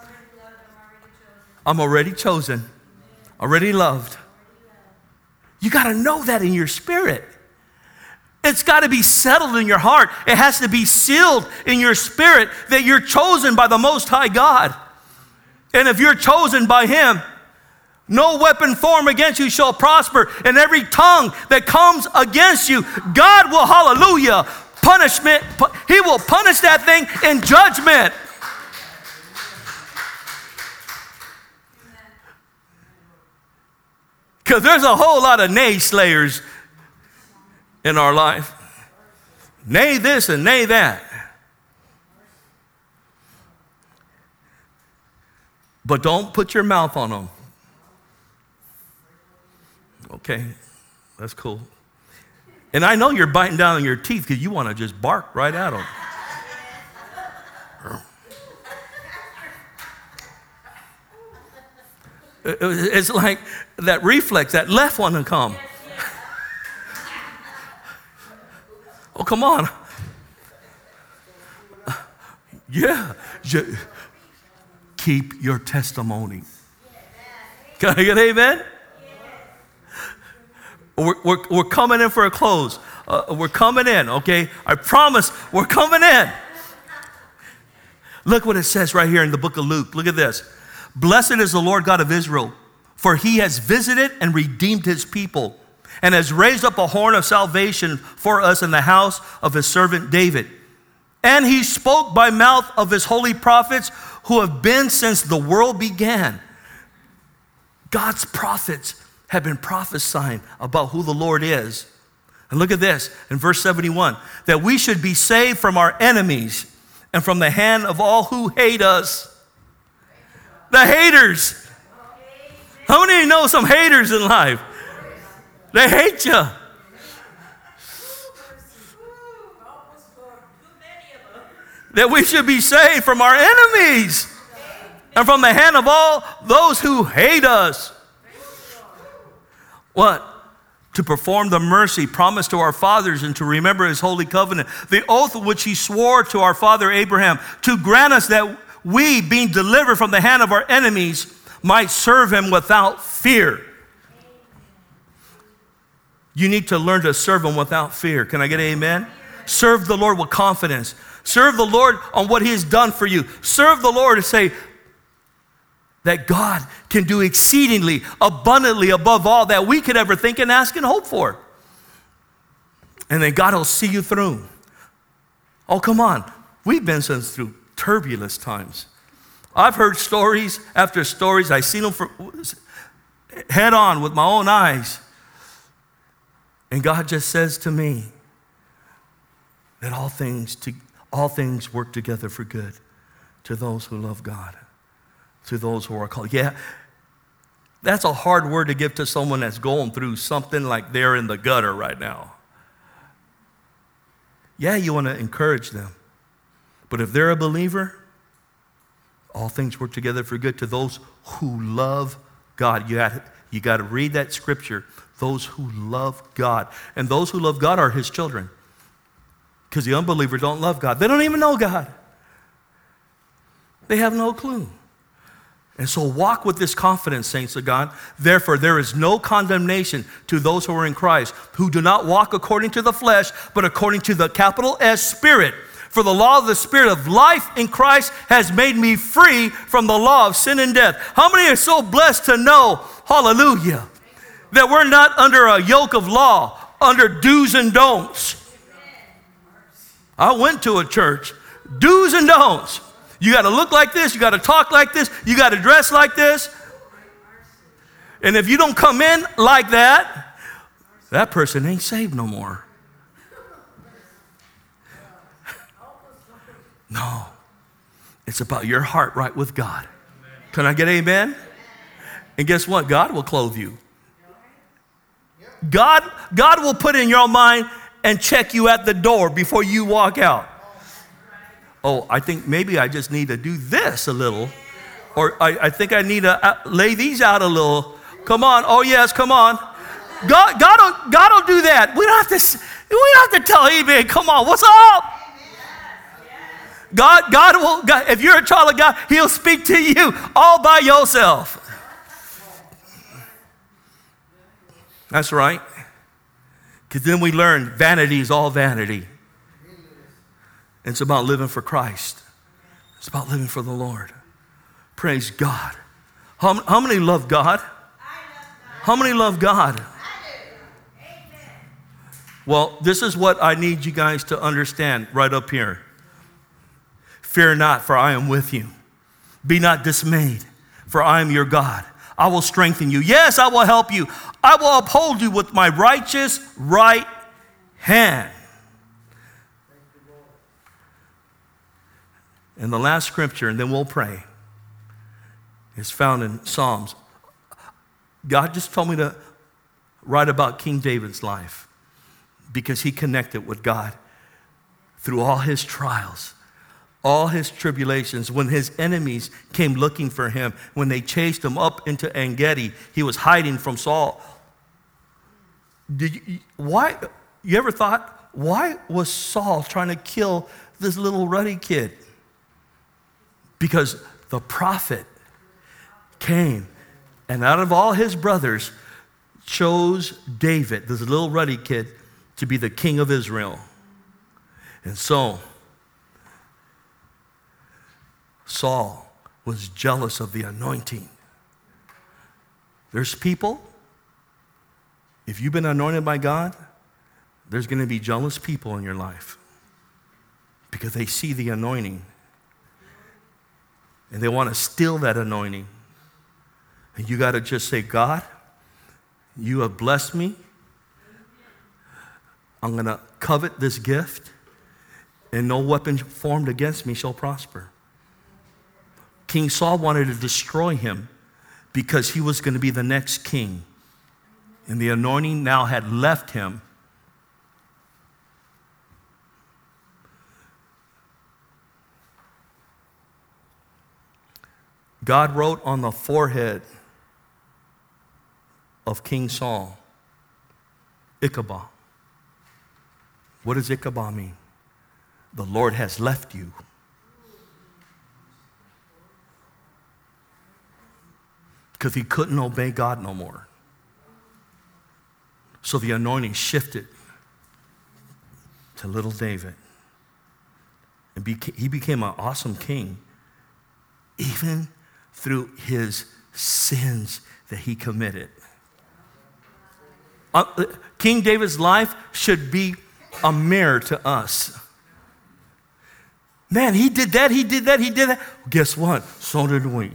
A: I'm already chosen. Already loved. You got to know that in your spirit. It's got to be settled in your heart. It has to be sealed in your spirit that you're chosen by the Most High God. And if you're chosen by Him, no weapon formed against you shall prosper. And every tongue that comes against you, God will, hallelujah, punishment. He will punish that thing in judgment. Because there's a whole lot of naysayers in our life. Nay this and nay that. But don't put your mouth on them. Okay, that's cool. And I know you're biting down on your teeth because you want to just bark right at them. It's like that reflex, that left one to come. Oh, come on. Yeah. Keep your testimony. Can I get amen? We're coming in for a close. We're coming in, okay? I promise we're coming in. Look what it says right here in the book of Luke. Look at this. Blessed is the Lord God of Israel, for He has visited and redeemed His people, and has raised up a horn of salvation for us in the house of His servant David. And He spoke by mouth of His holy prophets who have been since the world began. God's prophets have been prophesying about who the Lord is. And look at this in verse 71, that we should be saved from our enemies and from the hand of all who hate us. The haters. How many of you know some haters in life? They hate you. That we should be saved from our enemies and from the hand of all those who hate us. What? To perform the mercy promised to our fathers and to remember His holy covenant, the oath which He swore to our father Abraham, to grant us that we, being delivered from the hand of our enemies, might serve Him without fear. You need to learn to serve Him without fear. Can I get an amen? Serve the Lord with confidence. Serve the Lord on what He has done for you. Serve the Lord and say that God can do exceedingly, abundantly, above all that we could ever think and ask and hope for. And then God will see you through. Oh, come on. We've been through turbulent times. I've heard stories after stories. I've seen them head on with my own eyes. And God just says to me that all things work together for good to those who love God, to those who are called. Yeah, that's a hard word to give to someone that's going through something like they're in the gutter right now. Yeah, you want to encourage them. But if they're a believer, all things work together for good to those who love God. You got to read that scripture. Those who love God. And those who love God are His children. Because the unbelievers don't love God. They don't even know God. They have no clue. And so walk with this confidence, saints of God. Therefore, there is no condemnation to those who are in Christ, who do not walk according to the flesh, but according to the capital S Spirit. For the law of the Spirit of life in Christ has made me free from the law of sin and death. How many are so blessed to know, hallelujah, that we're not under a yoke of law, under do's and don'ts? I went to a church, do's and don'ts. You got to look like this, you got to talk like this, you got to dress like this. And if you don't come in like that, that person ain't saved no more. No, it's about your heart right with God. Can I get amen? And guess what? God will clothe you. God will put in your mind and check you at the door before you walk out. Oh, I think maybe I just need to do this a little. Or I think I need to lay these out a little. Come on. Oh, yes, come on. God will do that. We don't have to tell anybody, come on, what's up? God will, if you're a child of God, He'll speak to you all by yourself. That's right. Because then we learn vanity is all vanity. It's about living for Christ. It's about living for the Lord. Praise God. How many love God? How many love God? Well, this is what I need you guys to understand right up here. Fear not, for I am with you. Be not dismayed, for I am your God. I will strengthen you. Yes, I will help you. I will uphold you with my righteous right hand. And the last scripture, and then we'll pray, is found in Psalms. God just told me to write about King David's life because he connected with God through all his trials, all his tribulations. When his enemies came looking for him, when they chased him up into En-Gedi, he was hiding from Saul. Why? You ever thought, why was Saul trying to kill this little ruddy kid? Because the prophet came, and out of all his brothers, chose David, this little ruddy kid, to be the king of Israel. And so, Saul was jealous of the anointing. There's people, if you've been anointed by God, there's going to be jealous people in your life because they see the anointing and they want to steal that anointing. And you got to just say, God, you have blessed me. I'm going to covet this gift, and no weapon formed against me shall prosper. King Saul wanted to destroy him because he was going to be the next king. And the anointing now had left him. God wrote on the forehead of King Saul, Ichabod. What does Ichabod mean? The Lord has left you. Because he couldn't obey God no more. So the anointing shifted to little David. And he became an awesome king, even through his sins that he committed. King David's life should be a mirror to us. Man, he did that, he did that, he did that. Guess what? So did we.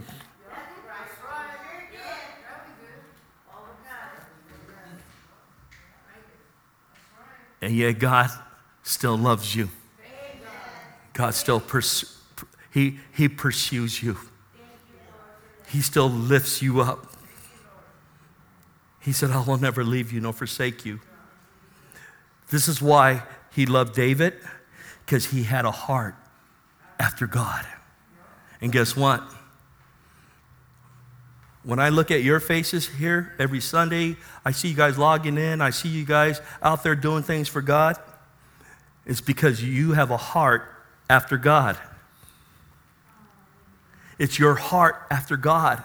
A: And yet God still loves you. God still pursues you. He still lifts you up. He said, I will never leave you nor forsake you. This is why he loved David, because he had a heart after God. And guess what? When I look at your faces here every Sunday, I see you guys logging in, I see you guys out there doing things for God. It's because you have a heart after God. It's your heart after God.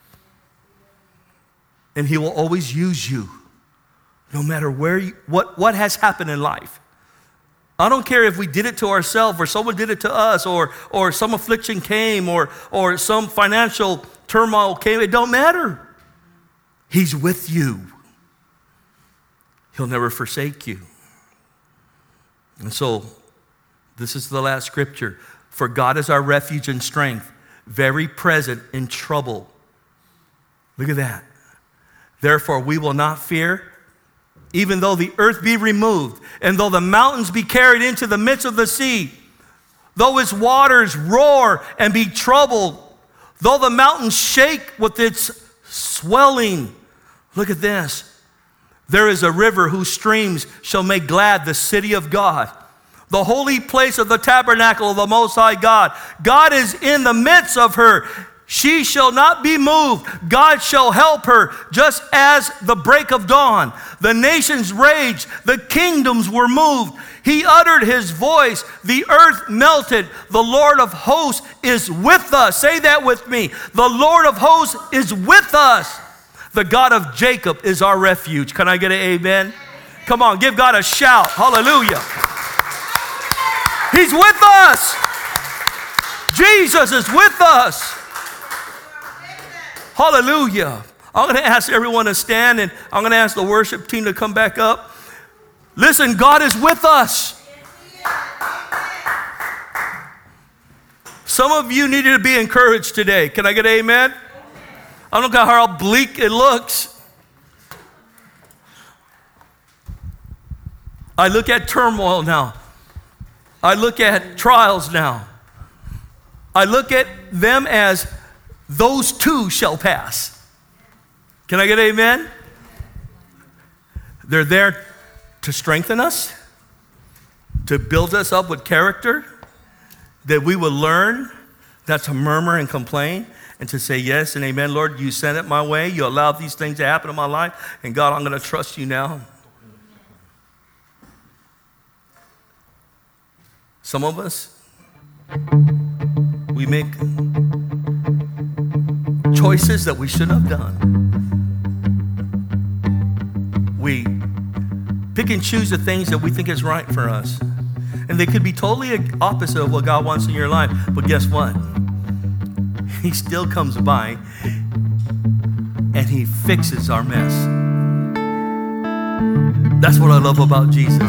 A: And he will always use you, no matter what has happened in life. I don't care if we did it to ourselves or someone did it to us or some affliction came or some financial turmoil came. It don't matter. He's with you. He'll never forsake you. And so this is the last scripture. For God is our refuge and strength, very present in trouble. Look at that. Therefore we will not fear, even though the earth be removed, and though the mountains be carried into the midst of the sea, though its waters roar and be troubled, though the mountains shake with its swelling. Look at this. There is a river whose streams shall make glad the city of God, the holy place of the tabernacle of the Most High God. God is in the midst of her. She shall not be moved. God shall help her just as the break of dawn. The nations raged. The kingdoms were moved. He uttered his voice. The earth melted. The Lord of hosts is with us. Say that with me. The Lord of hosts is with us. The God of Jacob is our refuge. Can I get an amen? Come on, give God a shout. Hallelujah. He's with us. Jesus is with us. Hallelujah. I'm going to ask everyone to stand, and I'm going to ask the worship team to come back up. Listen, God is with us. Some of you needed to be encouraged today. Can I get an amen? I don't care how bleak it looks. I look at turmoil now. I look at trials now. I look at them as those too shall pass. Can I get an amen? They're there to strengthen us, to build us up with character, that we will learn not to murmur and complain, and to say yes and amen. Lord, you sent it my way. You allowed these things to happen in my life. And God, I'm going to trust you now. Some of us, we make choices that we shouldn't have done. We pick and choose the things that we think is right for us. And they could be totally opposite of what God wants in your life. But guess what? He still comes by and he fixes our mess. That's what I love about Jesus.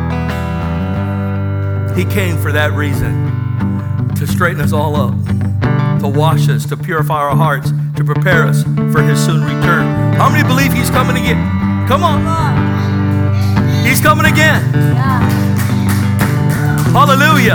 A: He came for that reason, to straighten us all up, to wash us, to purify our hearts, to prepare us for his soon return. How many believe he's coming again? Come on. He's coming again. Hallelujah.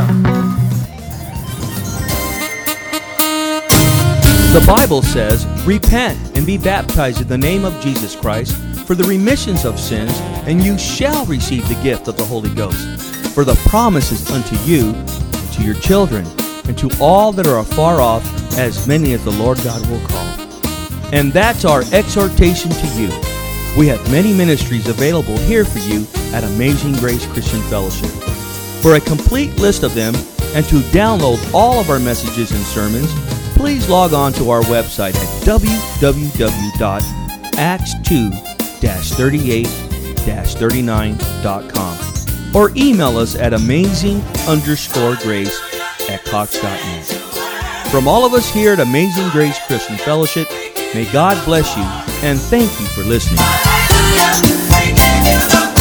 B: The Bible says, repent and be baptized in the name of Jesus Christ for the remissions of sins, and you shall receive the gift of the Holy Ghost. For the promise is unto you, and to your children, and to all that are afar off, as many as the Lord God will call. And that's our exhortation to you. We have many ministries available here for you at Amazing Grace Christian Fellowship. For a complete list of them, and to download all of our messages and sermons, please log on to our website at www.acts2-38-39.com or email us at amazing_grace@cox.net. From all of us here at Amazing Grace Christian Fellowship, may God bless you and thank you for listening.